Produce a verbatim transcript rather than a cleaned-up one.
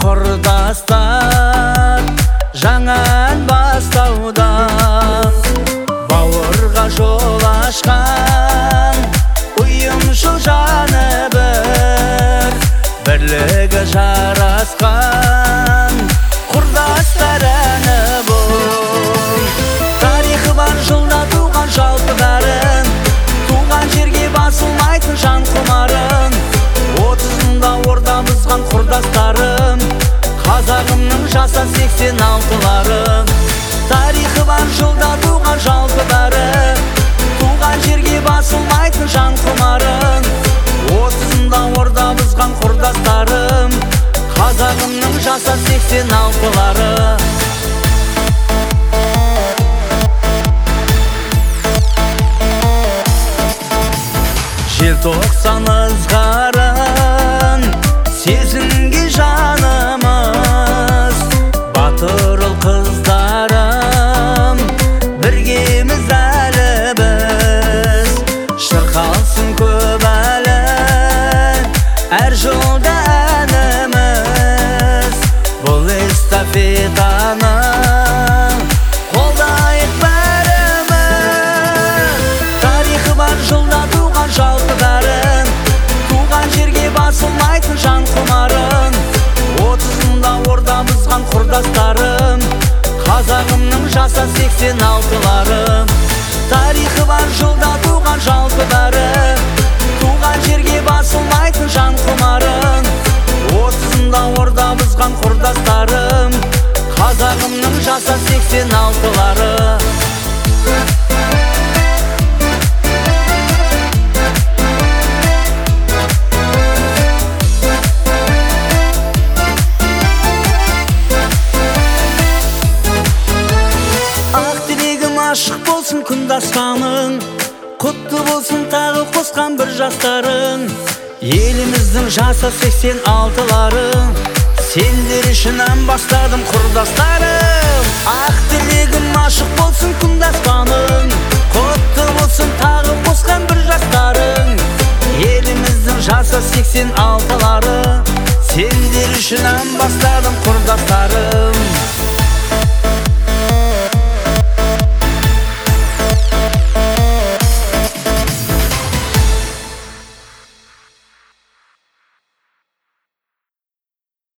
құрдастар жаңан бастауда, бауырға жол ашқан ұйымшыл жаны бір, бірлігі жарасқан құрдастар әні бұл. Тарихы бар жылда туған жалпы дарын, туған жерге басылмайтын жан құмарын, отызында орда бұзған құрдастарым, қазағымның жаса сексен алтыларым. Тарихы бар жылда туған жалпы дарын, туған жерге басылмайтын жан құмарын, отызында орда бұзған құрдастарым, қазағымның жаса сексен алтылары. Желтоқсан ызғарын сезінге жанымыз, батыр ұл қыздарым, біргеміз әлі біз. Шырқалсын көп әлі әр жолда әніміз, бұл эстафетаны қолдайық бәріміз. Тарихы бар жылда туған жалпы дарын, туған жерге басылмайтын жан құмарын, отызында орда бұзған құрдастарым, қазағымның жаса сексен алтыларым. Тарихы бар жылда туған жалпы дарын, туған жерге басылмайтын жан құмарын, отызында орда бұзған құрдастарым, қазағымның жаса сексен алтылары. Ашық болсын күндастаның, құтты болсын тағы қосқан бір жастарың, еліміздің жаса сексен алтыларын, сендер үшін ән бастадым құрдастарым. Ақ тілегім ашық болсын күндастаның, құтты болсын тағы қосқан бір жастарың, еліміздің жаса сексен алтылары, сендер үшін ән бастадым құрдастарым.